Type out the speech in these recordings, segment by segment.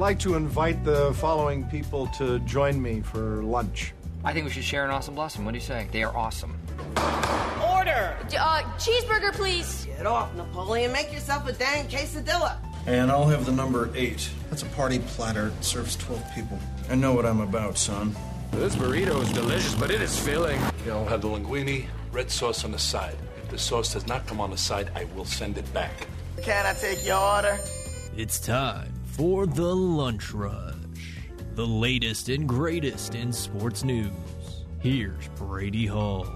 like to invite the following people to join me for lunch. I think we should share an awesome blessing. What do you say? They are awesome. Order! Cheeseburger, please. Get off, Napoleon. Make yourself a dang quesadilla. And I'll have the number 8. That's a party platter. It serves 12 people. I know what I'm about, son. This burrito is delicious, but it is filling. I'll have the linguine, red sauce on the side. If the sauce does not come on the side, I will send it back. Can I take your order? It's time for the Lunch Rush. The latest and greatest in sports news. Here's Brady Hall.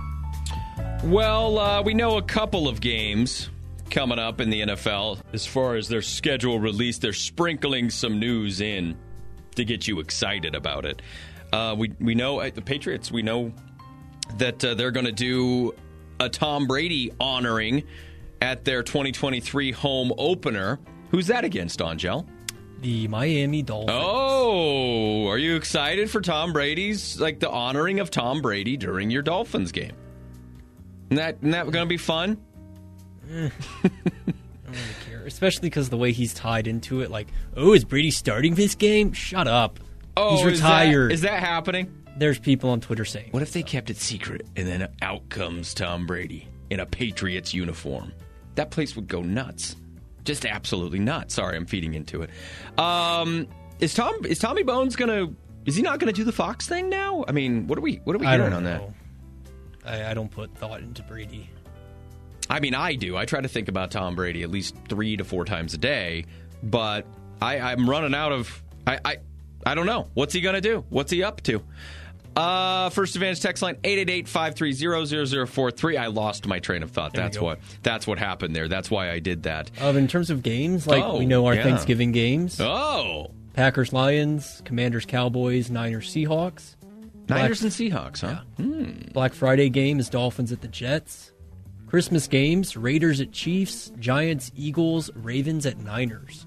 Well, we know a couple of games coming up in the NFL. As far as their schedule release, they're sprinkling some news in to get you excited about it. We know the Patriots, we know that they're going to do a Tom Brady honoring at their 2023 home opener. Who's that against, Angel? The Miami Dolphins. Oh, are you excited for Tom Brady's, like the honoring of Tom Brady during your Dolphins game? Isn't that going to be fun? I don't really care, especially because the way he's tied into it. Like, oh, is Brady starting this game? Shut up. Oh, he's retired. Is that happening? There's people on Twitter saying. What if they kept it secret and then out comes Tom Brady in a Patriots uniform? That place would go nuts. Just absolutely nuts. Sorry, I'm feeding into it. Is Tommy Bones is he not gonna do the Fox thing now? I mean, what are we hearing on that? I don't put thought into Brady. I mean, I do. I try to think about Tom Brady at least 3 to 4 times a day, but I'm running out of I don't know. What's he gonna do? What's he up to? First Advantage text line 888-530-0043. I lost my train of thought. That's what happened there. That's why I did that. In terms of games, we know our Thanksgiving games. Oh. Packers, Lions, Commanders, Cowboys, Niners, Seahawks. Niners and Seahawks, huh? Yeah. Black Friday game is Dolphins at the Jets. Christmas games, Raiders at Chiefs, Giants, Eagles, Ravens at Niners.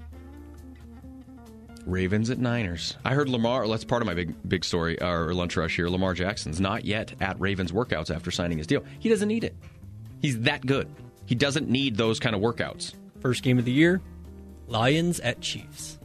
Ravens at Niners. I heard Lamar, that's part of my big story, or lunch rush here. Lamar Jackson's not yet at Ravens workouts after signing his deal. He doesn't need it. He's that good. He doesn't need those kind of workouts. First game of the year, Lions at Chiefs.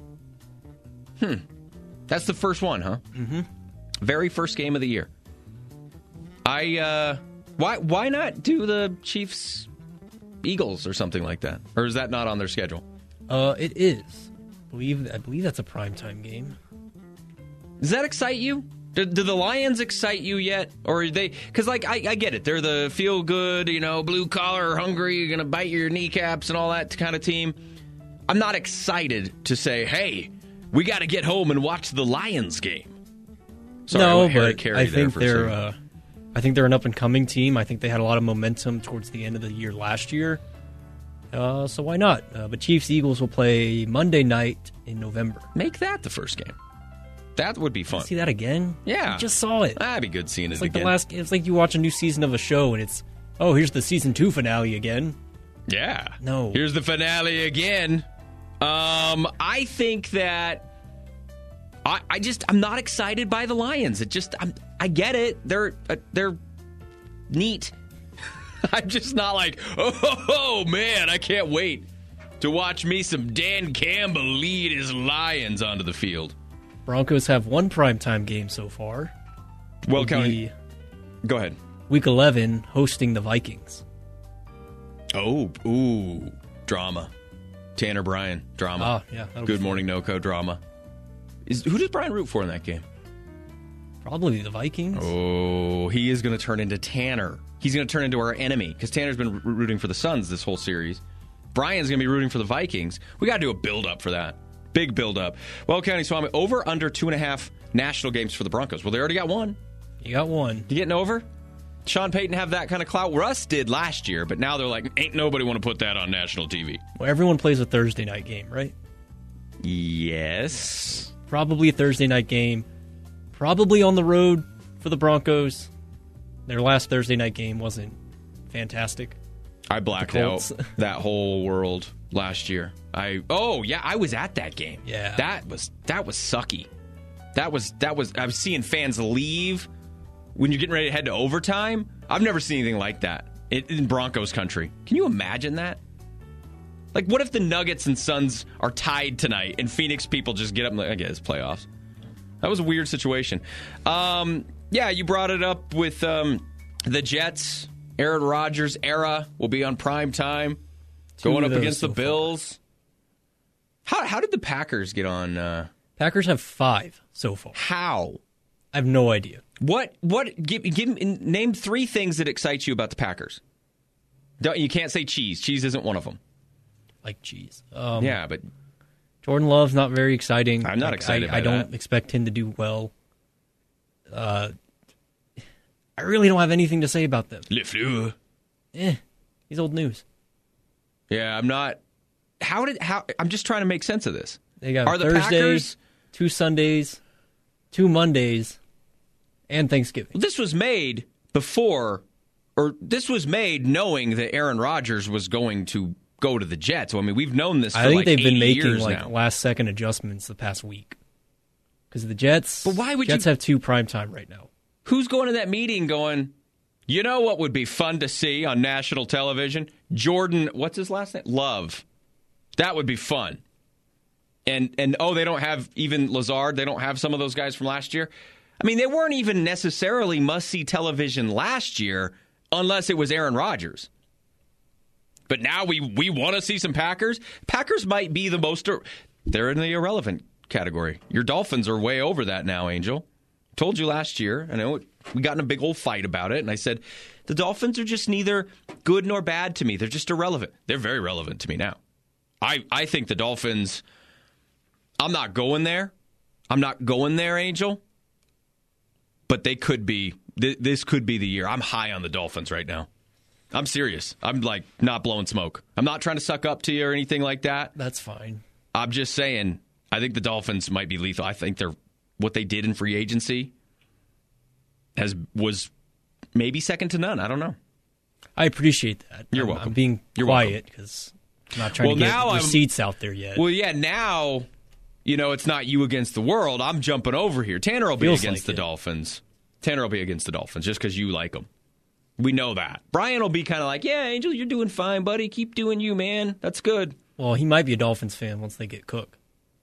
That's the first one, huh? Mm-hmm. Very first game of the year. Why not do the Chiefs Eagles or something like that? Or is that not on their schedule? It is. I believe that's a primetime game. Does that excite you? Do the Lions excite you yet? Or are they... Because, I get it. They're the feel-good, blue-collar, hungry, you're going to bite your kneecaps and all that kind of team. I'm not excited to say, hey, we got to get home and watch the Lions game. Sorry, but I think they're an up-and-coming team. I think they had a lot of momentum towards the end of the year last year. So why not? But Chiefs-Eagles will play Monday night in November. Make that the first game. That would be fun. See that again? Yeah. I just saw it. That'd be good seeing it again. It's like you watch a new season of a show and it's, here's the season 2 finale again. Yeah. No. Here's the finale again. I think that I'm not excited by the Lions. I get it. They're neat. I'm just not like, oh man, I can't wait to watch me some Dan Campbell lead his Lions onto the field. Broncos have one primetime game so far. Well, County. Go ahead. Week 11, hosting the Vikings. Ooh, drama. Tanner Bryan, drama. Yeah. Good Morning NoCo, drama. Who does Brian root for in that game? Probably the Vikings. Oh, he is going to turn into Tanner. He's going to turn into our enemy because Tanner's been rooting for the Suns this whole series. Brian's going to be rooting for the Vikings. We got to do a build-up for that. Big build-up. Well, County Swami, over under 2.5 national games for the Broncos. Well, they already got one. You got one. You getting over? Sean Payton have that kind of clout? Russ did last year, but now they're like, ain't nobody want to put that on national TV. Well, everyone plays a Thursday night game, right? Yes. Probably a Thursday night game. Probably on the road for the Broncos. Their last Thursday night game wasn't fantastic. I blacked out that whole world last year. I was at that game. Yeah. That was sucky. That was I was seeing fans leave when you're getting ready to head to overtime. I've never seen anything like that in Broncos country. Can you imagine that? Like, what if the Nuggets and Suns are tied tonight and Phoenix people just get up and like, I guess playoffs? That was a weird situation. Yeah, you brought it up with the Jets. Aaron Rodgers era will be on prime time. Going up against the Bills. How did the Packers get on? Packers have 5 so far. How? I have no idea. What? Name 3 things that excite you about the Packers. You can't say cheese. Cheese isn't one of them. Like cheese. Yeah, but Jordan Love's not very exciting. I'm not excited by I don't that. expect him to do well. I really don't have anything to say about them. LeFleur. He's old news. Yeah, I'm not. I'm just trying to make sense of this. They got Are the Thursday, Packers 2 Sundays, 2 Mondays, and Thanksgiving. This was made before, or this was made knowing that Aaron Rodgers was going to go to the Jets. So, I mean, we've known this for I think like they've 80 been making years like now. last-second adjustments the past week. Because the Jets, But why would Jets you- have 2 primetime right now. Who's going to that meeting going, you know what would be fun to see on national television? Jordan, what's his last name? Love. That would be fun. And they don't have even Lazard. They don't have some of those guys from last year. I mean, they weren't even necessarily must-see television last year unless it was Aaron Rodgers. But now we want to see some Packers. Packers might be the most... They're in the irrelevant category. Your Dolphins are way over that now, Angel. Told you last year. I know we got in a big old fight about it, and I said, the Dolphins are just neither good nor bad to me. They're just irrelevant. They're very relevant to me now. I think the Dolphins... I'm not going there. Angel. But they could be. This could be the year. I'm high on the Dolphins right now. I'm serious. I'm like not blowing smoke. I'm not trying to suck up to you or anything like that. That's fine. I'm just saying, I think the Dolphins might be lethal. I think what they did in free agency was maybe second to none. I don't know. I appreciate that. You're welcome. I'm being You're quiet because I'm not trying to get receipts out there yet. Well, yeah, now, it's not you against the world. I'm jumping over here. Tanner will be Feels against like the it. Dolphins. Tanner will be against the Dolphins just because you like them. We know that. Brian will be kind of like, yeah, Angel, you're doing fine, buddy. Keep doing you, man. That's good. Well, he might be a Dolphins fan once they get Cook.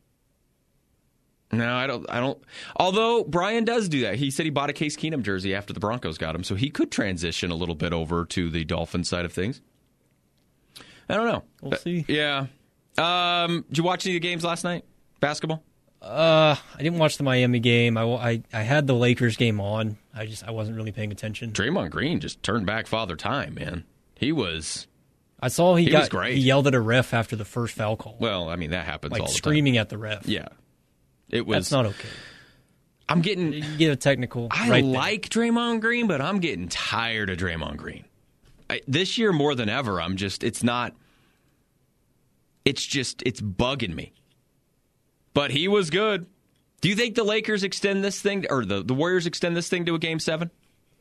No, I don't. Although Brian does do that. He said he bought a Case Keenum jersey after the Broncos got him, so he could transition a little bit over to the Dolphins side of things. I don't know. We'll see. Yeah. Did you watch any of the games last night? Basketball? I didn't watch the Miami game. I had the Lakers game on. I wasn't really paying attention. Draymond Green just turned back Father Time, man. He was... I saw he was great. He yelled at a ref after the first foul call. Well, I mean, that happens all the time. Screaming at the ref. Yeah. It was... That's not okay. I'm getting... You get a technical. I right like Draymond Green, but I'm getting tired of Draymond Green. This year more than ever, I'm just... It's not... It's bugging me. But he was good. Do you think the Lakers extend this thing, or the Warriors extend this thing to a Game 7?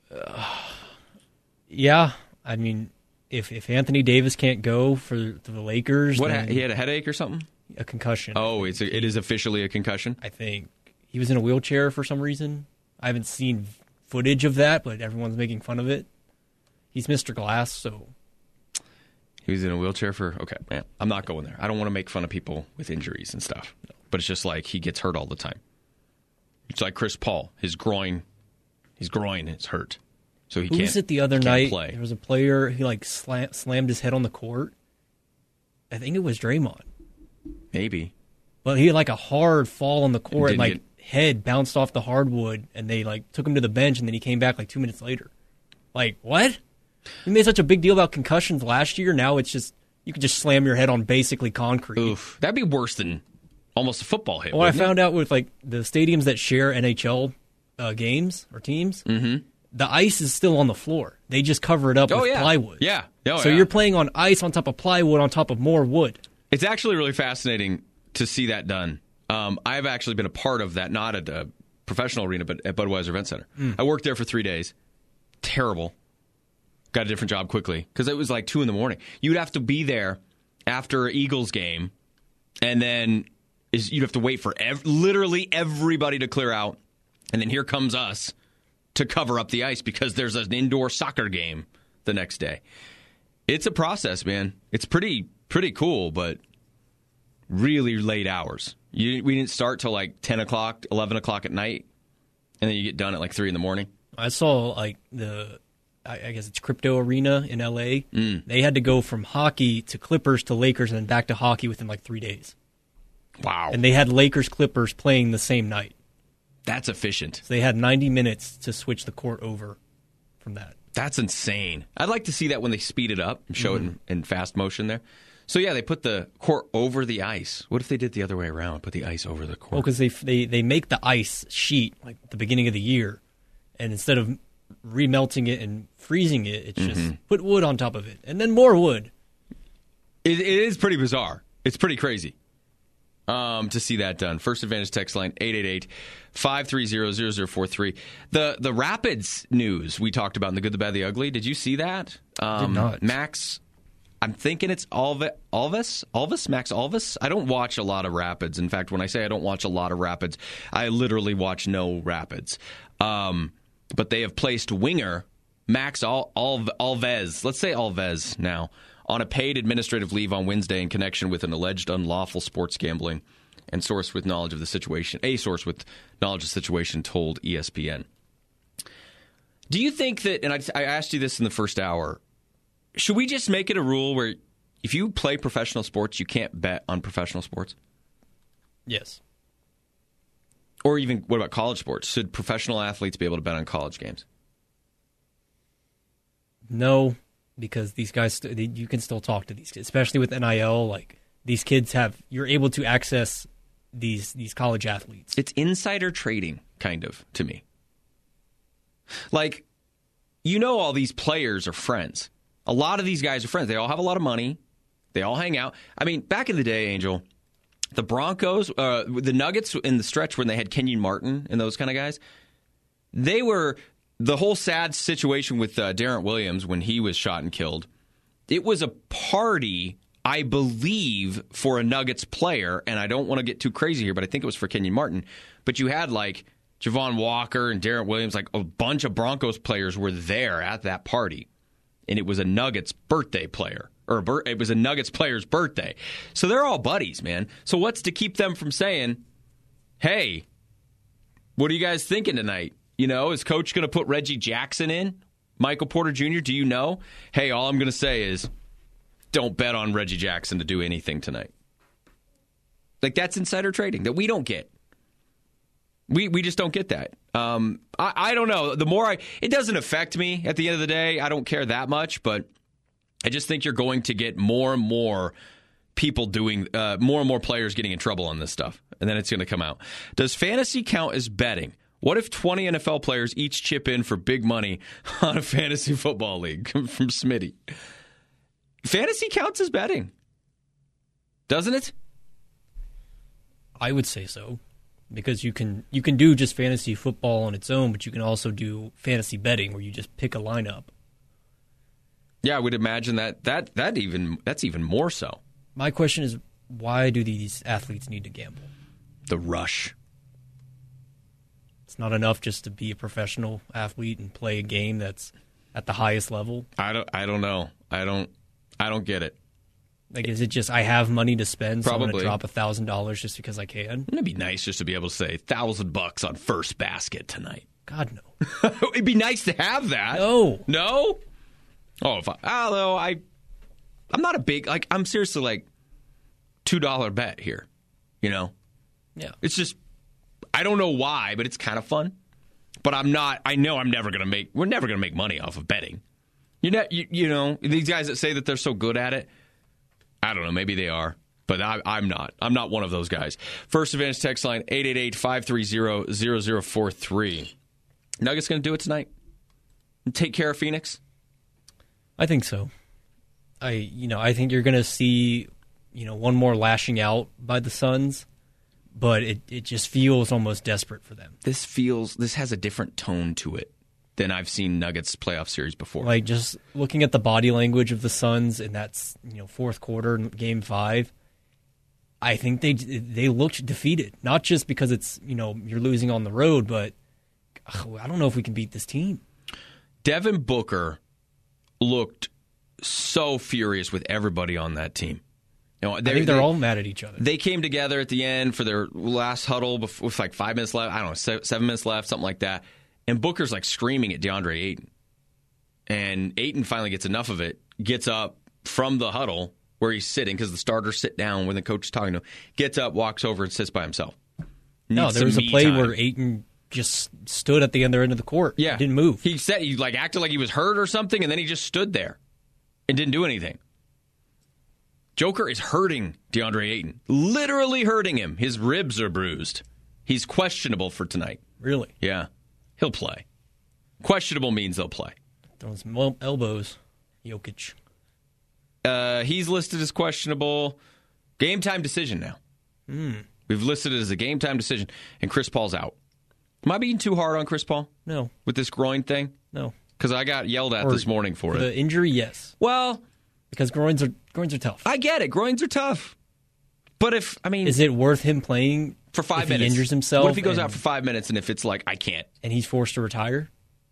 Yeah. I mean, if Anthony Davis can't go for the Lakers... then He had a headache or something? A concussion. Oh, it is officially a concussion? I think. He was in a wheelchair for some reason. I haven't seen footage of that, but everyone's making fun of it. He's Mr. Glass, so... He was in a wheelchair for... Okay, man, I'm not going there. I don't want to make fun of people with injuries and stuff. But it's just like he gets hurt all the time. It's like Chris Paul. His groin is hurt. So he Who can't was it the other can't night? play. There was a player, he slammed his head on the court. I think it was Draymond. Maybe. But he had a hard fall on the court and didn't head bounced off the hardwood and they took him to the bench and then he came back 2 minutes later. What? We made such a big deal about concussions last year. Now it's just, you could just slam your head on basically concrete. Oof. That'd be worse than almost a football hit. Well, I wouldn't it? found out with the stadiums that share NHL games or teams, the ice is still on the floor. They just cover it up with plywood. Yeah. So you're playing on ice on top of plywood on top of more wood. It's actually really fascinating to see that done. I've actually been a part of that, not at a professional arena, but at Budweiser Event Center. I worked there for 3 days. Terrible. Got a different job quickly because it was 2 a.m. You'd have to be there after an Eagles game, and then you'd have to wait for literally everybody to clear out, and then here comes us to cover up the ice because there's an indoor soccer game the next day. It's a process, man. It's pretty pretty cool, but really late hours. We didn't start till like 10 o'clock, 11 o'clock at night, and then you get done at like 3 in the morning. I saw like I guess it's Crypto Arena in LA. They had to go from hockey to Clippers to Lakers and then back to hockey within like 3 days. Wow. And they had Lakers Clippers playing the same night. That's efficient. So they had 90 minutes to switch the court over from that. That's insane. I'd like to see that when they speed it up and show it in fast motion there. So, yeah, they put the court over the ice. What if they did the other way around, put the ice over the court? Well, because they make the ice sheet like at the beginning of the year, and instead of remelting it and freezing it, it's just put wood on top of it, and then more wood. It is pretty bizarre. It's pretty crazy to see that done. First Advantage text line, 888-530-0043. The Rapids news we talked about in The Good, the Bad, the Ugly. Did you see that? Did not. Max... I'm thinking it's Alvis? Max Alvis? I don't watch a lot of Rapids. In fact, when I say I don't watch a lot of Rapids, I literally watch no Rapids. But they have placed winger Max Alves, let's say Alves now, on a paid administrative leave on Wednesday in connection with an alleged unlawful sports gambling, and a source with knowledge of the situation told ESPN. Do you think that, and I asked you this in the first hour, should we just make it a rule where if you play professional sports, you can't bet on professional sports? Yes. Or even, what about college sports? Should professional athletes be able to bet on college games? No, because these guys, you can still talk to these kids, especially with NIL. Like, these kids you're able to access these college athletes. It's insider trading, kind of, to me. Like, all these players are friends. A lot of these guys are friends. They all have a lot of money. They all hang out. I mean, back in the day, Angel, the Broncos, the Nuggets in the stretch when they had Kenyon Martin and those kind of guys, they were the whole sad situation with Darren Williams when he was shot and killed. It was a party, I believe, for a Nuggets player, and I don't want to get too crazy here, but I think it was for Kenyon Martin. But you had like Javon Walker and Darren Williams, like a bunch of Broncos players were there at that party. And it was a Nuggets birthday player, or it was a Nuggets player's birthday. So they're all buddies, man. So what's to keep them from saying, hey, what are you guys thinking tonight? Is Coach going to put Reggie Jackson in? Michael Porter Jr., do you know? Hey, all I'm going to say is don't bet on Reggie Jackson to do anything tonight. Like, that's insider trading that we don't get. We just don't get that. I don't know. It doesn't affect me at the end of the day. I don't care that much, but I just think you're going to get more and more people doing, more and more players getting in trouble on this stuff, and then it's going to come out. Does fantasy count as betting? What if 20 NFL players each chip in for big money on a fantasy football league? From Smitty. Fantasy counts as betting, doesn't it? I would say so. Because you can do just fantasy football on its own, but you can also do fantasy betting where you just pick a lineup. Yeah, I would imagine that's even more so. My question is, why do these athletes need to gamble? The rush. It's not enough just to be a professional athlete and play a game that's at the highest level. I don't know. I don't get it. Like, is it just I have money to spend, so Probably. I'm going to drop $1,000 just because I can? It'd be nice just to be able to say $1,000 on first basket tonight. God, no. It'd be nice to have that. No. No? Oh, although I'm not a big, like, I'm seriously like $2 bet here, Yeah. It's just, I don't know why, but it's kind of fun. But I know we're never going to make money off of betting. These guys that say that they're so good at it, I don't know. Maybe they are, but I'm not. I'm not one of those guys. First Advantage text line, 888-530-0043. Nuggets going to do it tonight? Take care of Phoenix? I think so. I think you're going to see, one more lashing out by the Suns, but it just feels almost desperate for them. This has a different tone to it than I've seen Nuggets playoff series before. Like, just looking at the body language of the Suns in that fourth quarter, Game 5, I think they looked defeated. Not just because it's you're losing on the road, but I don't know if we can beat this team. Devin Booker looked so furious with everybody on that team. I think they're all mad at each other. They came together at the end for their last huddle with like 5 minutes left. I don't know, 7 minutes left, something like that. And Booker's like screaming at DeAndre Ayton. And Ayton finally gets enough of it, gets up from the huddle where he's sitting because the starters sit down when the coach is talking to him, gets up, walks over, and sits by himself. No, there was a play where Ayton just stood at the other end of the court. Yeah. Didn't move. He acted like he was hurt or something, and then he just stood there and didn't do anything. Joker is hurting DeAndre Ayton. Literally hurting him. His ribs are bruised. He's questionable for tonight. Really? Yeah. He'll play. Questionable means they'll play. Those elbows, Jokic. He's listed as questionable. Game time decision now. We've listed it as a game time decision, and Chris Paul's out. Am I being too hard on Chris Paul? No. With this groin thing? No. Because I got yelled at this morning for it. The injury, yes. Well, because groins are tough. I get it. Groins are tough. But is it worth him playing for 5 if minutes? He injures himself. What if he goes out for 5 minutes and if it's like, I can't? And he's forced to retire?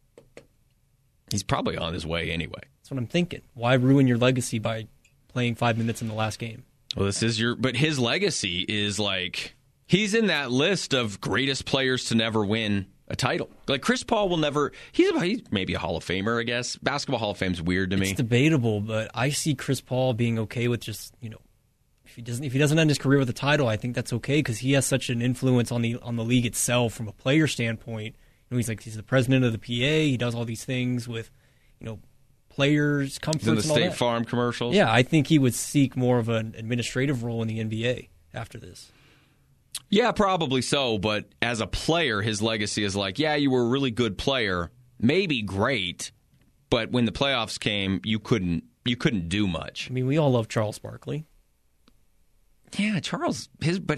He's probably on his way anyway. That's what I'm thinking. Why ruin your legacy by playing 5 minutes in the last game? Well, but his legacy is like, he's in that list of greatest players to never win a title. Like Chris Paul will never, he's maybe a Hall of Famer, I guess. Basketball Hall of Fame's weird to me. It's debatable, but I see Chris Paul being okay with just, if he doesn't end his career with a title, I think that's okay because he has such an influence on the league itself from a player standpoint. He's the president of the PA. He does all these things with, players' comforts and all that. He's in the State Farm commercials. Yeah, I think he would seek more of an administrative role in the NBA after this. Yeah, probably so. But as a player, his legacy is like, yeah, you were a really good player, maybe great, but when the playoffs came, you couldn't do much. I mean, we all love Charles Barkley. Yeah, Charles.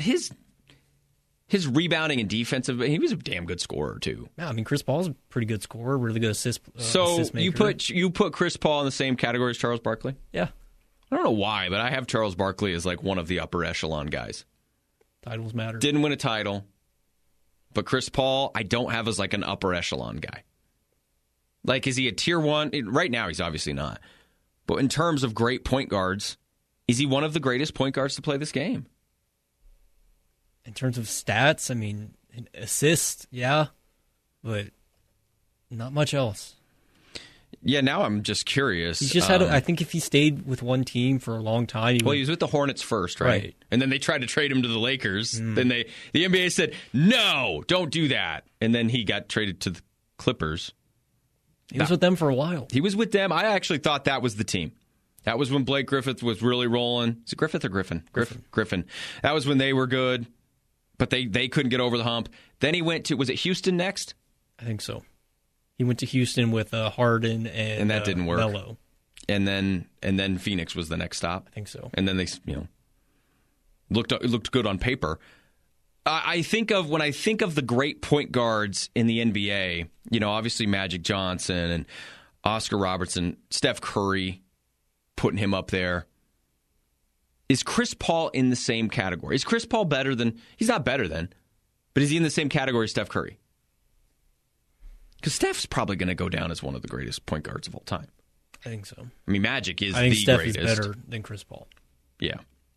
His rebounding and defensive, he was a damn good scorer too. Yeah, I mean Chris Paul's a pretty good scorer, really good assist. So assist maker. you put Chris Paul in the same category as Charles Barkley? Yeah. I don't know why, but I have Charles Barkley as like one of the upper echelon guys. Titles matter. Didn't win a title, but Chris Paul I don't have as like an upper echelon guy. Like, is he a tier one? Right now, he's obviously not. But in terms of great point guards, is he one of the greatest point guards to play this game? In terms of stats, I mean, assists, yeah, but not much else. Yeah, now I'm just curious. He's just I think if he stayed with one team for a long time... He was with the Hornets first, right? And then they tried to trade him to the Lakers. Then the NBA said, no, don't do that. And then he got traded to the Clippers. He was with them for a while. He was with them. I actually thought that was the team. That was when Blake Griffin was really rolling. Is it Griffith or Griffin? Griffin. That was when they were good. But they couldn't get over the hump. Then he went to, was it Houston next? I think so. He went to Houston with Harden and that didn't work. Melo. And then Phoenix was the next stop. I think so. And then they looked good on paper. When I think of the great point guards in the NBA, obviously Magic Johnson and Oscar Robertson, Steph Curry, putting him up there. Is Chris Paul in the same category? Is Chris Paul better than... He's not better than, but is he in the same category as Steph Curry? Because Steph's probably going to go down as one of the greatest point guards of all time. I think so. I mean, Magic is the Steph greatest. Is better than Chris Paul. Yeah.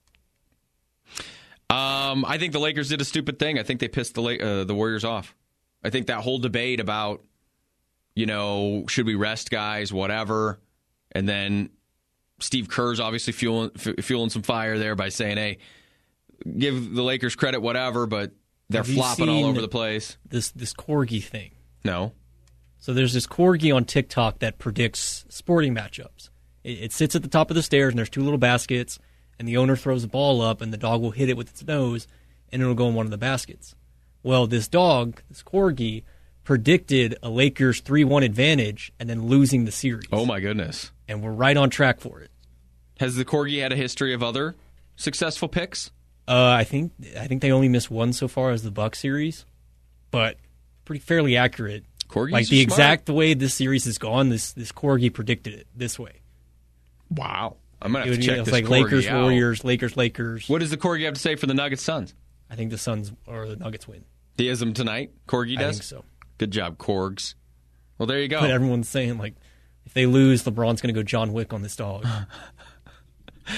I think the Lakers did a stupid thing. I think they pissed the Warriors off. I think that whole debate about, should we rest guys, whatever, and then... Steve Kerr's obviously fueling some fire there by saying, hey, give the Lakers credit, whatever, but they're flopping all over the place. This Corgi thing. No. So there's this Corgi on TikTok that predicts sporting matchups. It sits at the top of the stairs, and there's two little baskets, and the owner throws a ball up, and the dog will hit it with its nose, and it'll go in one of the baskets. Well, this Corgi, predicted a Lakers 3-1 advantage and then losing the series. Oh, my goodness. And we're right on track for it. Has the Corgi had a history of other successful picks? I think they only missed one so far as the Bucks series, but pretty fairly accurate. Corgis like the exact way this series has gone, this Corgi predicted it this way. Wow. I'm going to have to check this like Corgi Lakers, out. Warriors, Lakers. What does the Corgi have to say for the Nuggets Suns? I think the Suns or the Nuggets win. He has them tonight? Corgi does? I think so. Good job, Corgs. Well, there you go. But everyone's saying, if they lose, LeBron's going to go John Wick on this dog.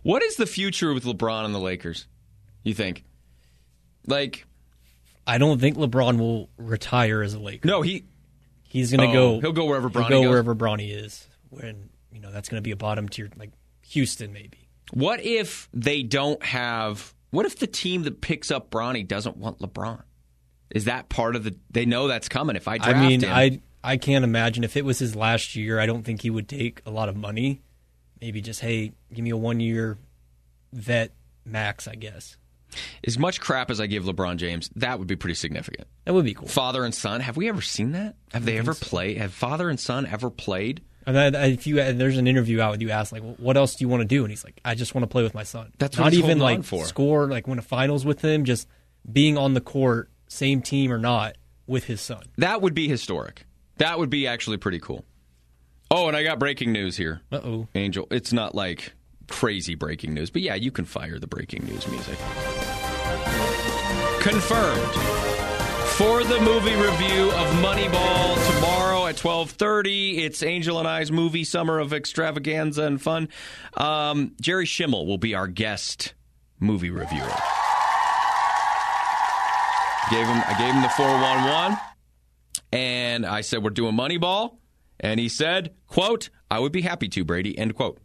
What is the future with LeBron and the Lakers, you think? Like, I don't think LeBron will retire as a Laker. No, he's going to go. He'll go wherever Bronny goes. wherever Bronny is. When that's going to be a bottom tier, like Houston, maybe. What if they don't have? What if the team that picks up Bronny doesn't want LeBron? Is that part of the? They know that's coming. If I draft him, I can't imagine if it was his last year. I don't think he would take a lot of money. Maybe just, hey, give me a 1-year vet max, I guess. As much crap as I give LeBron James, that would be pretty significant. That would be cool. Father and son. Have we ever seen that? Have they ever played? Have father and son ever played? And there's an interview out with you asked, like, what else do you want to do? And he's like, I just want to play with my son. That's not what he's even holding like on for. Score, like win a finals with him, just being on the court, same team or not, with his son. That would be historic. That would be actually pretty cool. Oh, and I got breaking news here. Uh-oh. Angel, it's not like crazy breaking news, but yeah, you can fire the breaking news music. Confirmed. For the movie review of Moneyball tomorrow at 12:30, it's Angel and I's movie summer of extravaganza and fun. Jerry Schimmel will be our guest movie reviewer. I gave him the 411, and I said, we're doing Moneyball. And he said, quote, I would be happy to, Brady, end quote.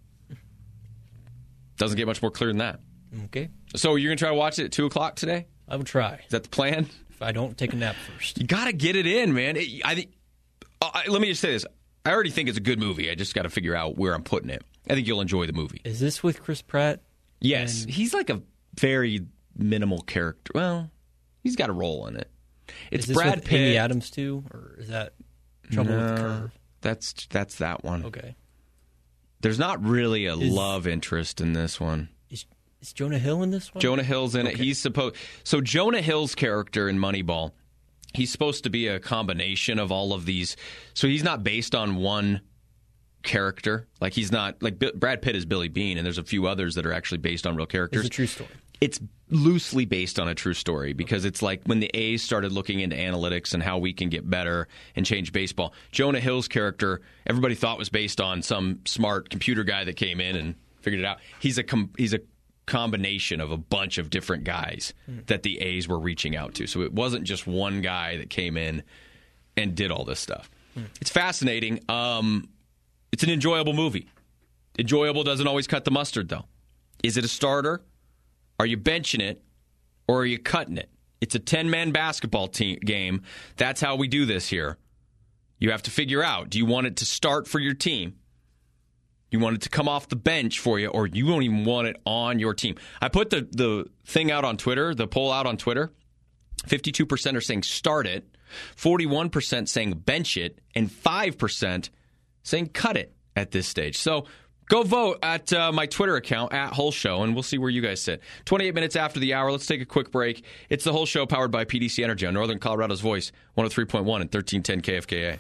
Doesn't get much more clear than that. Okay. So you're going to try to watch it at 2 o'clock today? I will try. Is that the plan? If I don't take a nap first. You got to get it in, man. Let me just say this. I already think it's a good movie. I just got to figure out where I'm putting it. I think you'll enjoy the movie. Is this with Chris Pratt? Yes. He's like a very minimal character. Well, he's got a role in it. It's is this Brad with Pitt. Amy Adams too? Or is that Trouble with the Curve? That's that one. Okay. There's not really a love interest in this one. Is Jonah Hill in this one? Jonah Hill's in it. He's supposed. So Jonah Hill's character in Moneyball, he's supposed to be a combination of all of these. So he's not based on one character. Like he's not like Brad Pitt is Billy Bean, and there's a few others that are actually based on real characters. It's a true story. It's loosely based on a true story because it's like when the A's started looking into analytics and how we can get better and change baseball. Jonah Hill's character, everybody thought was based on some smart computer guy that came in and figured it out. He's a combination of a bunch of different guys that the A's were reaching out to. So it wasn't just one guy that came in and did all this stuff. It's fascinating. It's an enjoyable movie. Enjoyable doesn't always cut the mustard, though. Is it a starter? Are you benching it, or are you cutting it? It's a 10-man basketball game. That's how we do this here. You have to figure out, do you want it to start for your team? You want it to come off the bench for you, or you don't even want it on your team? I put the thing out on Twitter, the poll out on Twitter. 52% are saying start it, 41% saying bench it, and 5% saying cut it at this stage. So go vote at my Twitter account, at Whole Show, and we'll see where you guys sit. 28 minutes after the hour, let's take a quick break. It's the Whole Show powered by PDC Energy on Northern Colorado's Voice, 103.1 and 1310 KFKA.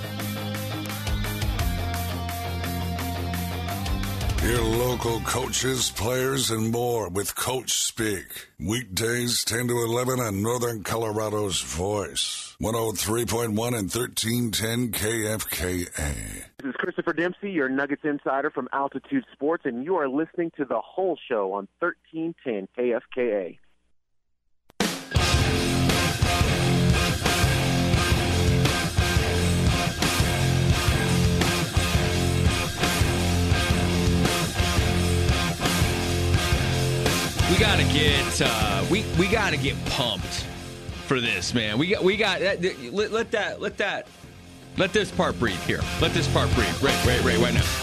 Your local coaches, players, and more with Coach Speak. Weekdays 10 to 11 on Northern Colorado's Voice. 103.1 and 1310 KFKA. This is Christopher Dempsey, your Nuggets insider from Altitude Sports, and you are listening to The Whole Show on 1310 KFKA. We gotta get pumped for this, man. Let this part breathe here. Let this part breathe. Right now.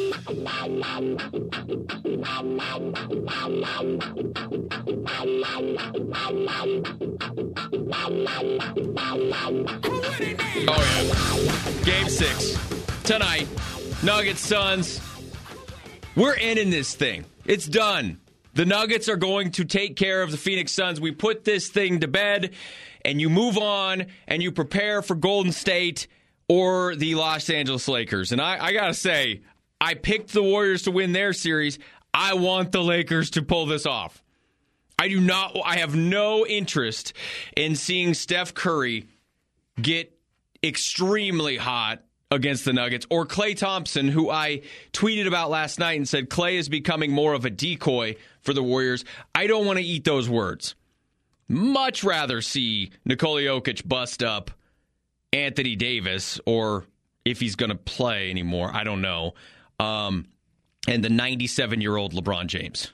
Oh yeah. Game 6 tonight. Nuggets, Suns. We're ending this thing. It's done. The Nuggets are going to take care of the Phoenix Suns. We put this thing to bed, and you move on, and you prepare for Golden State or the Los Angeles Lakers. And I got to say, I picked the Warriors to win their series. I want the Lakers to pull this off. I have no interest in seeing Steph Curry get extremely hot against the Nuggets, or Klay Thompson, who I tweeted about last night and said Klay is becoming more of a decoy for the Warriors. I don't want to eat those words. Much rather see Nikola Jokic bust up Anthony Davis, or if he's going to play anymore, I don't know, and the 97-year-old LeBron James.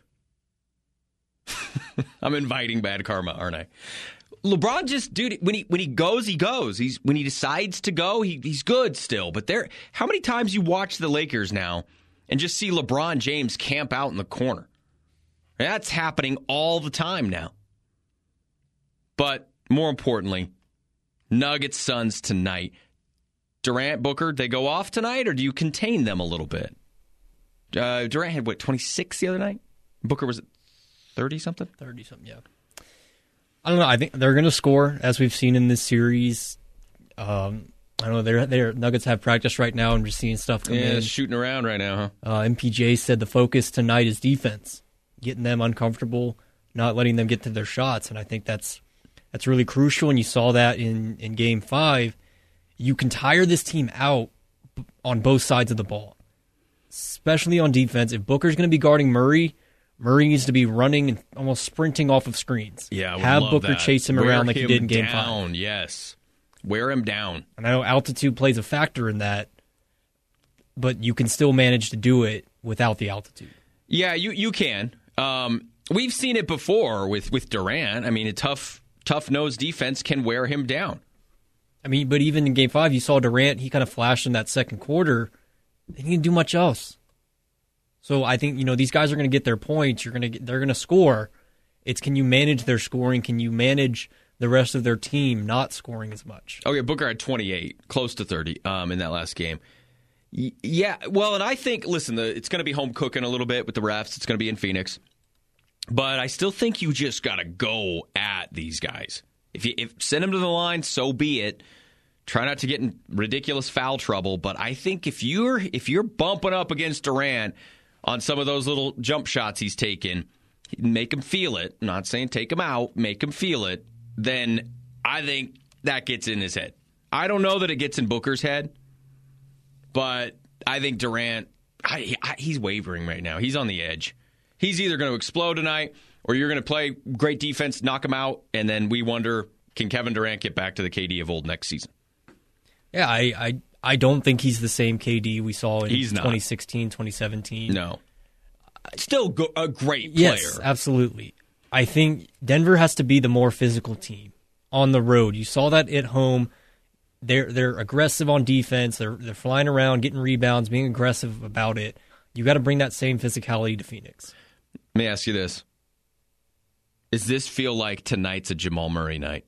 I'm inviting bad karma, aren't I? LeBron just, dude, when he goes, he goes. When he decides to go, he's good still. But how many times you watch the Lakers now and just see LeBron James camp out in the corner? That's happening all the time now. But more importantly, Nuggets Suns tonight. Durant, Booker, they go off tonight, or do you contain them a little bit? Durant had, 26 the other night? Booker was 30-something? 30-something, yeah. I don't know. I think they're going to score, as we've seen in this series. I don't know. Their Nuggets have practice right now. I'm just seeing stuff come in. Yeah, shooting around right now, huh? MPJ said the focus tonight is defense, getting them uncomfortable, not letting them get to their shots, and I think that's really crucial, and you saw that in Game 5. You can tire this team out on both sides of the ball, especially on defense. If Booker's going to be guarding Murray needs to be running and almost sprinting off of screens. Yeah, I would have love Booker that. chase him around like he did in Game 5. Yes, wear him down. And I know altitude plays a factor in that, but you can still manage to do it without the altitude. Yeah, you can. We've seen it before with Durant. I mean, a tough-nosed defense can wear him down. I mean, but even in Game 5, you saw Durant, he kind of flashed in that second quarter. He didn't do much else. So I think, these guys are going to get their points. They're going to score. It's, can you manage their scoring? Can you manage the rest of their team not scoring as much? Okay, Booker had 28, close to 30 in that last game. Yeah, well, and I think, listen, it's going to be home cooking a little bit with the refs. It's going to be in Phoenix. But I still think you just got to go at these guys. If send them to the line, so be it. Try not to get in ridiculous foul trouble. But I think if you're bumping up against Durant on some of those little jump shots he's taken, make him feel it. I'm not saying take him out, make him feel it. Then I think that gets in his head. I don't know that it gets in Booker's head, but I think Durant, he's wavering right now. He's on the edge. He's either going to explode tonight, or you're going to play great defense, knock him out, and then we wonder, can Kevin Durant get back to the KD of old next season? Yeah, I don't think he's the same KD we saw in 2016, 2017. No. Still a great player. Yes, absolutely. I think Denver has to be the more physical team on the road. You saw that at home. They're aggressive on defense. They're flying around, getting rebounds, being aggressive about it. You got to bring that same physicality to Phoenix. Let me ask you this. Does this feel like tonight's a Jamal Murray night?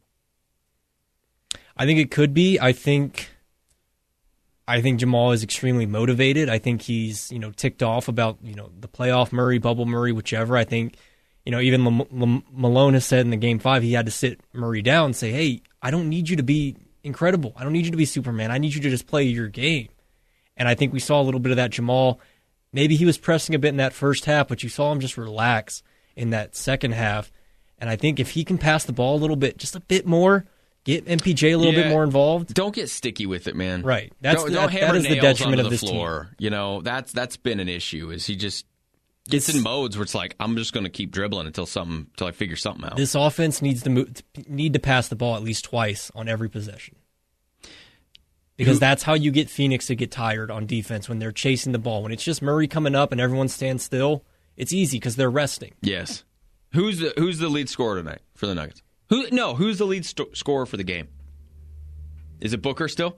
I think it could be. I think Jamal is extremely motivated. I think he's, ticked off about, the playoff Murray, bubble Murray, whichever. I think, even Malone has said in the Game 5, he had to sit Murray down and say, hey, I don't need you to be incredible. I don't need you to be Superman. I need you to just play your game. And I think we saw a little bit of that Jamal. Maybe he was pressing a bit in that first half, but you saw him just relax in that second half. And I think if he can pass the ball a little bit, just a bit more, get MPJ a little bit more involved. Don't get sticky with it, man. Right. Don't hammer that is nails the detriment onto of this the floor. team. That's been an issue. Is he just gets in modes where it's like, I'm just going to keep dribbling until I figure something out. This offense needs to pass the ball at least twice on every possession. Because that's how you get Phoenix to get tired on defense when they're chasing the ball. When it's just Murray coming up and everyone stands still, it's easy because they're resting. Yes. Who's the lead scorer tonight for the Nuggets? Who's the lead scorer for the game? Is it Booker still?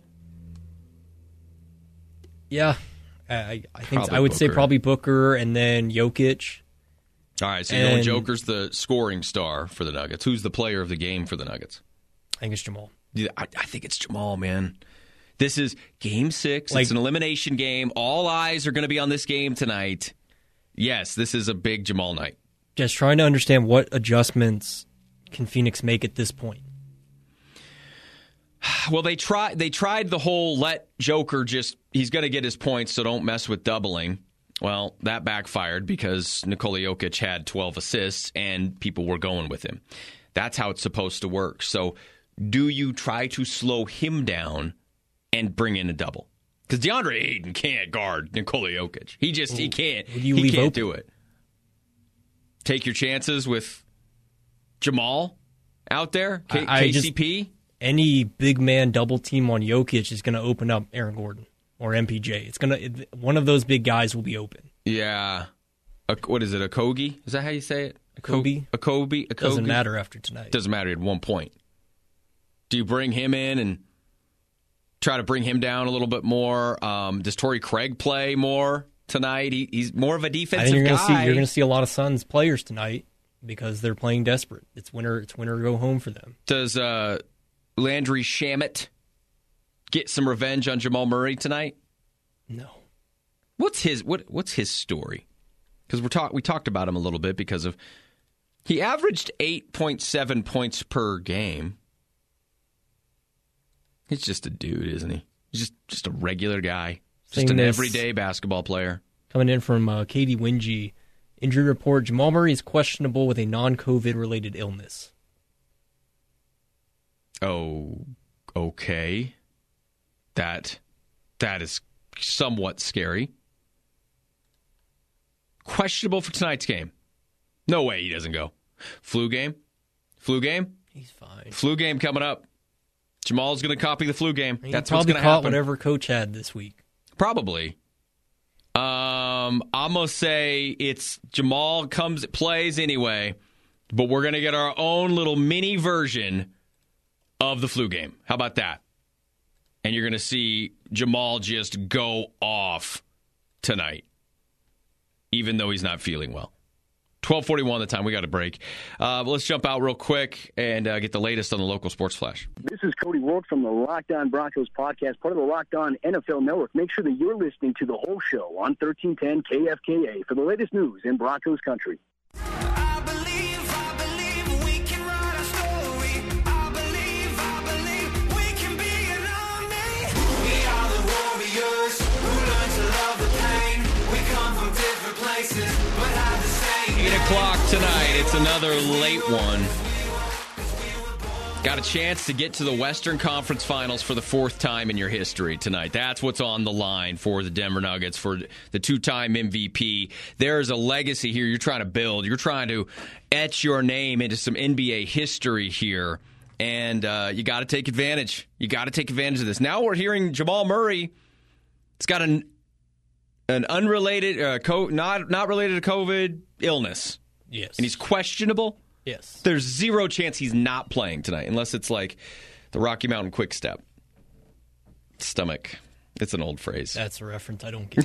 Yeah, I think Probably I would Booker. say probably Booker and then Jokic. All right, so you're going Joker's the scoring star for the Nuggets. Who's the player of the game for the Nuggets? I think it's Jamal. I think it's Jamal, man. This is Game 6. It's an elimination game. All eyes are going to be on this game tonight. Yes, this is a big Jamal night. Just trying to understand what adjustments can Phoenix make at this point. Well, they tried the whole let Joker he's going to get his points, so don't mess with doubling. Well, that backfired because Nikola Jokic had 12 assists and people were going with him. That's how it's supposed to work. So do you try to slow him down and bring in a double? Because DeAndre Ayton can't guard Nikola Jokic. He can't. He can't do it. Take your chances with Jamal out there, KCP. Any big man double team on Jokic is going to open up Aaron Gordon or MPJ. One of those big guys will be open. Yeah. What is it, Okogie? Is that how you say it? Okogie? Doesn't matter after tonight. Doesn't matter at one point. Do you bring him in and try to bring him down a little bit more? Does Torrey Craig play more tonight? He's more of a defensive guy. You're going to see a lot of Suns players tonight because they're playing desperate. It's winter or go home for them. Does Landry Shamet get some revenge on Jamal Murray tonight? No. What's his story? Because we talked about him a little bit because of he averaged 8.7 points per game. He's just a dude, isn't he? He's just a regular guy, just an everyday basketball player. Coming in from Katie Wingy, injury report: Jamal Murray is questionable with a non-COVID related illness. Oh, okay. That is somewhat scary. Questionable for tonight's game. No way he doesn't go. Flu game? He's fine. Flu game coming up. Jamal's going to copy the flu game. That's what's going to happen. Whatever coach had this week. Probably. I'm going to say it's Jamal plays anyway, but we're going to get our own little mini version of the flu game. How about that? And you're going to see Jamal just go off tonight, even though he's not feeling well. 12:41 the time. We got a break. Let's jump out real quick and get the latest on the local sports flash. This is Cody Rourke from the Locked On Broncos podcast, part of the Locked On NFL Network. Make sure that you're listening to the whole show on 1310 KFKA for the latest news in Broncos country. Tonight, it's another late one. Got a chance to get to the Western Conference Finals for the fourth time in your history tonight. That's what's on the line for the Denver Nuggets, for the two-time MVP. There's a legacy here you're trying to build. You're trying to etch your name into some NBA history here, and you got to take advantage. You got to take advantage of this. Now we're hearing Jamal Murray. It's got an unrelated, not related to COVID illness. Yes. And he's questionable? Yes. There's zero chance he's not playing tonight, unless it's like the Rocky Mountain Quick Step. Stomach. It's an old phrase. That's a reference I don't get.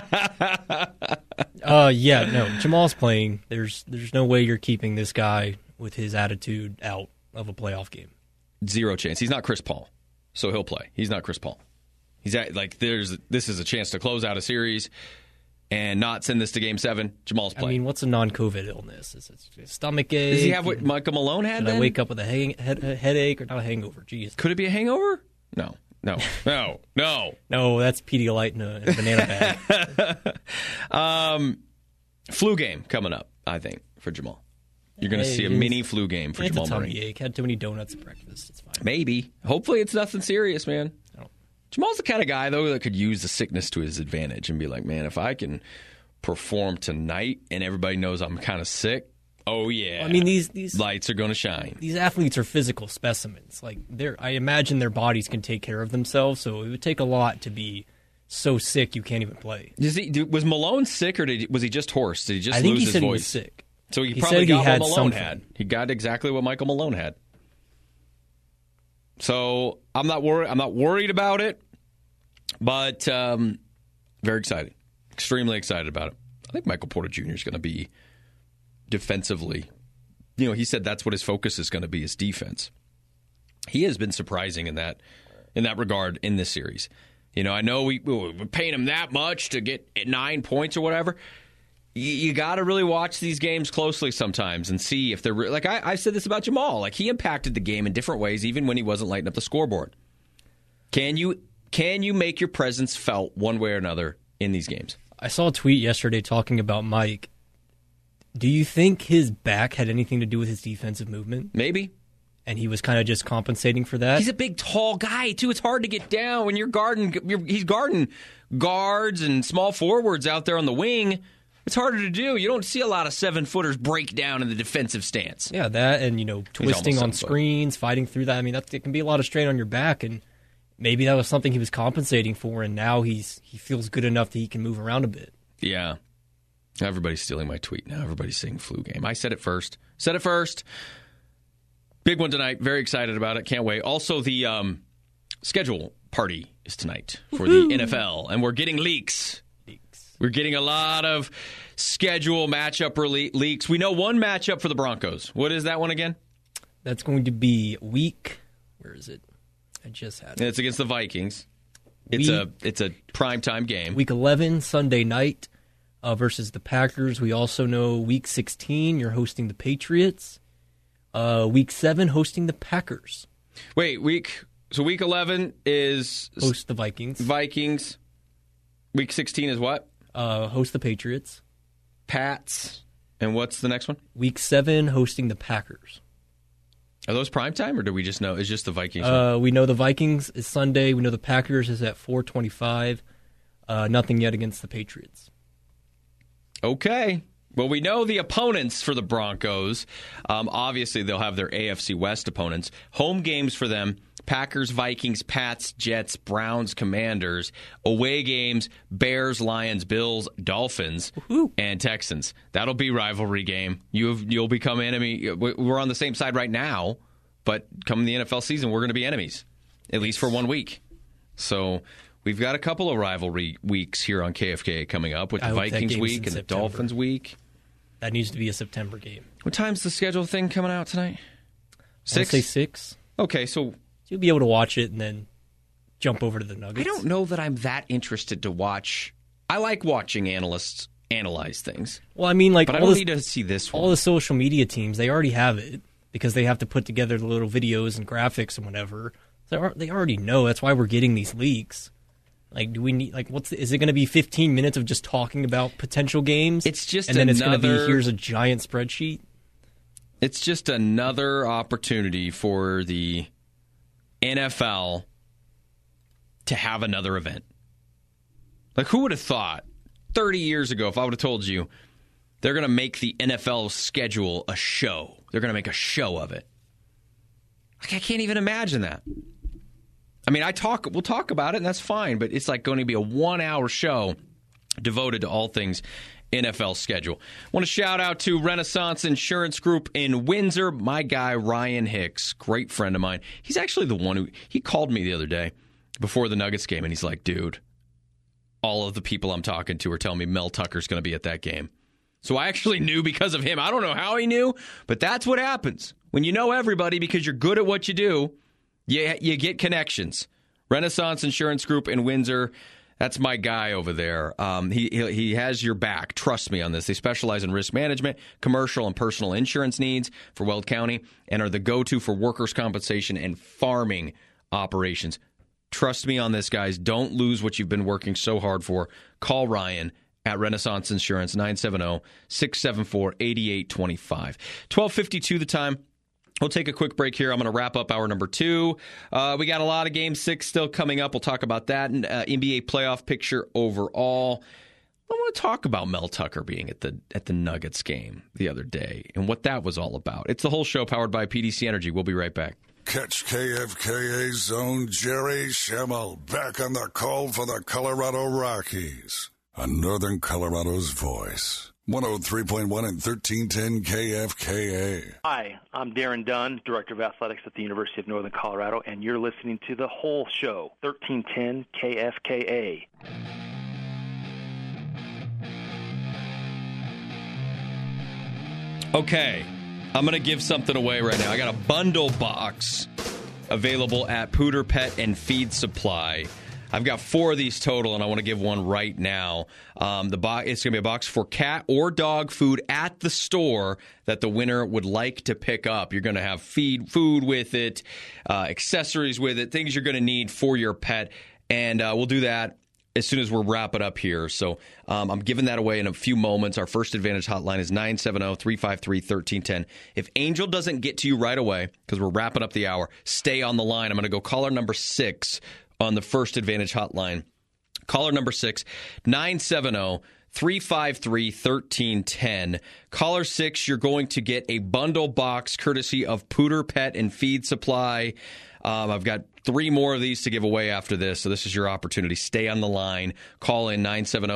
Jamal's playing. There's no way you're keeping this guy with his attitude out of a playoff game. Zero chance. He's not Chris Paul, so he'll play. He's not Chris Paul. This is a chance to close out a series and not send this to Game 7. Jamal's playing. I mean, what's a non-COVID illness? Is it a stomach ache? Does he have what Michael Malone had? Did I wake up with a headache or not a hangover? Jeez. Could it be a hangover? No. No, that's Pedialyte in a banana bag. Flu game coming up, I think, for Jamal. You're going to see a mini flu game for Jamal Murray. Tummy ache. Had too many donuts at breakfast. It's fine. Maybe. Hopefully it's nothing serious, man. Jamal's the kind of guy, though, that could use the sickness to his advantage and be like, man, if I can perform tonight and everybody knows I'm kind of sick, oh, yeah. I mean, these lights are going to shine. These athletes are physical specimens. Like, I imagine their bodies can take care of themselves, so it would take a lot to be so sick you can't even play. Was Malone sick, or was he just hoarse? Did he just lose his voice? I think he said he was sick. So he probably got what Malone had. He got exactly what Michael Malone had. So I'm not worried about it, but very excited. Extremely excited about it. I think Michael Porter Jr. is going to be defensively. He said that's what his focus is going to be, is defense. He has been surprising in that regard in this series. I know we're paying him that much to get 9 points or whatever. You got to really watch these games closely sometimes and see if they're like I said this about Jamal. Like, he impacted the game in different ways, even when he wasn't lighting up the scoreboard. Can you make your presence felt one way or another in these games? I saw a tweet yesterday talking about Mike. Do you think his back had anything to do with his defensive movement? Maybe. and he was kind of just compensating for that. He's a big, tall guy, too. It's hard to get down when he's guarding guards and small forwards out there on the wing. It's harder to do. You don't see a lot of 7-footers break down in the defensive stance. Yeah, that and, twisting on screens, fighting through that. I mean, it can be a lot of strain on your back, and maybe that was something he was compensating for, and now he feels good enough that he can move around a bit. Yeah. Everybody's stealing my tweet now. Everybody's saying flu game. I said it first. Big one tonight. Very excited about it. Can't wait. Also, the schedule party is tonight for the NFL, and we're getting leaks. We're getting a lot of schedule matchup leaks. We know one matchup for the Broncos. What is that one again? That's going to be where is it? I just had it. It's against the Vikings. It's a primetime game. Week 11, Sunday night, versus the Packers. We also know Week 16, you're hosting the Patriots. Week 7, hosting the Packers. Wait, Week 11 is... Host the Vikings. Week 16 is what? Host the Patriots. Pats. And what's the next one? Week 7, hosting the Packers. Are those primetime, or do we just know it's just the Vikings? We know the Vikings is Sunday. We know the Packers is at 4:25. Nothing yet against the Patriots. Okay. Well, we know the opponents for the Broncos. Obviously, they'll have their AFC West opponents. Home games for them: Packers, Vikings, Pats, Jets, Browns, Commanders. Away games: Bears, Lions, Bills, Dolphins, and Texans. That'll be rivalry game. You'll become enemy. We're on the same side right now, but come the NFL season, we're going to be enemies, at least for 1 week. So we've got a couple of rivalry weeks here on KFK coming up with the Vikings week and the Dolphins week. That needs to be a September game. What time's the schedule thing coming out tonight? 6? I say 6. Okay, so you'll be able to watch it and then jump over to the Nuggets. I don't know that I'm that interested to watch. I like watching analysts analyze things. Well, I mean, but I don't need to see this one. All the social media teams, they already have it because they have to put together the little videos and graphics and whatever. So they already know. That's why we're getting these leaks. Like, do we need, is it going to be 15 minutes of just talking about potential games? It's just and then it's going to be, here's a giant spreadsheet? It's just another opportunity for the NFL to have another event. Like, who would have thought 30 years ago, if I would have told you they're going to make the NFL schedule a show? They're going to make a show of it. Like, I can't even imagine that. I mean, we'll talk about it, and that's fine, but it's like going to be a 1-hour show devoted to all things NFL schedule. I want to shout out to Renaissance Insurance Group in Windsor. My guy, Ryan Hicks, great friend of mine. He's actually the one he called me the other day before the Nuggets game, and he's like, dude, all of the people I'm talking to are telling me Mel Tucker's going to be at that game. So I actually knew because of him. I don't know how he knew, but that's what happens. When you know everybody because you're good at what you do, you get connections. Renaissance Insurance Group in Windsor. That's my guy over there. He has your back. Trust me on this. They specialize in risk management, commercial and personal insurance needs for Weld County, and are the go-to for workers' compensation and farming operations. Trust me on this, guys. Don't lose what you've been working so hard for. Call Ryan at Renaissance Insurance, 970-674-8825. 12:52 the time. We'll take a quick break here. I'm going to wrap up hour number 2. We got a lot of Game 6 still coming up. We'll talk about that and NBA playoff picture overall. I want to talk about Mel Tucker being at the Nuggets game the other day and what that was all about. It's the whole show powered by PDC Energy. We'll be right back. Catch KFKA's own Jerry Schemmel back on the call for the Colorado Rockies on Northern Colorado's voice. 103.1 and 1310 KFKA. Hi, I'm Darren Dunn, Director of Athletics at the University of Northern Colorado, and you're listening to The Whole Show, 1310 KFKA. Okay, I'm going to give something away right now. I got a bundle box available at Pooter Pet and Feed Supply. I've got 4 of these total, and I want to give one right now. It's going to be a box for cat or dog food at the store that the winner would like to pick up. You're going to have food with it, accessories with it, things you're going to need for your pet, and we'll do that as soon as we're wrapping up here. So I'm giving that away in a few moments. Our First Advantage hotline is 970-353-1310. If Angel doesn't get to you right away, because we're wrapping up the hour, stay on the line. I'm going to go caller number 6 on the First Advantage hotline. Caller number 6, 970-353-1310. Caller 6, you're going to get a bundle box courtesy of Pooter Pet and Feed Supply. I've got 3 more of these to give away after this, so this is your opportunity. Stay on the line. Call in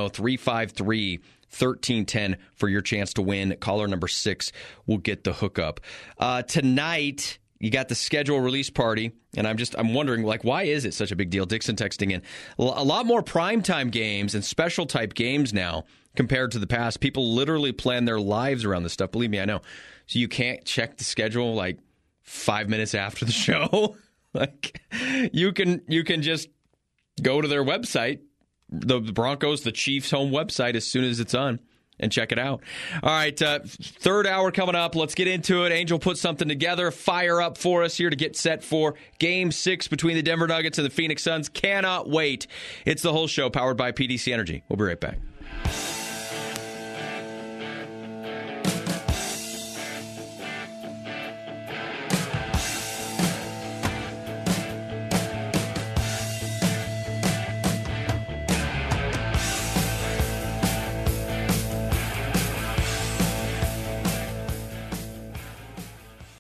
970-353-1310 for your chance to win. Caller number 6 will get the hookup. Tonight, you got the schedule release party, and I'm wondering, why is it such a big deal? Dixon texting in. A lot more primetime games and special type games now compared to the past. People literally plan their lives around this stuff. Believe me, I know. So you can't check the schedule 5 minutes after the show. You can just go to their website, the Broncos, the Chiefs home website, as soon as it's on, and check it out. All right, third hour coming up. Let's get into it. Angel put something together. Fire up for us here to get set for Game 6 between the Denver Nuggets and the Phoenix Suns. Cannot wait. It's the whole show powered by PDC Energy. We'll be right back.